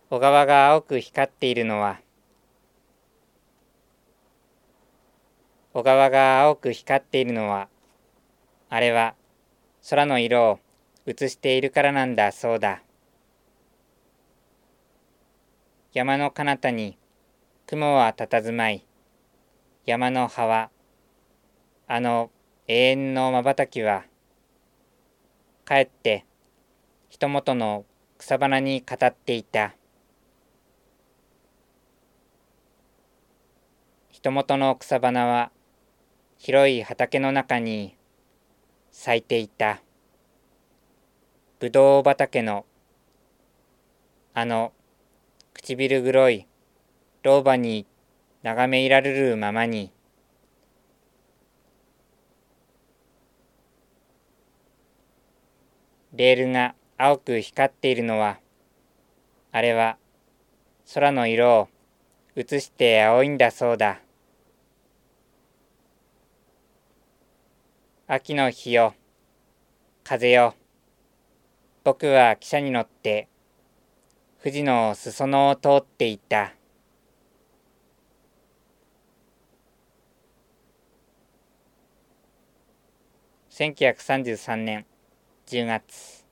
小川が青く光っているのは、小川が青く光っているのは、あれは空の色を映しているからなんだそうだ。山の彼方に雲は佇まい、山の葉は、あの永遠の瞬きは、かえって人元の草花に語っていた。人元の草花は広い畑の中に咲いていた。ぶどう畑のあの唇黒い老婆に眺めいられるままに、レールが青く光っているのは、あれは空の色を映して青いんだそうだ。秋の日よ、風よ、僕は汽車に乗って富士の裾野を通っていた。1933年10月。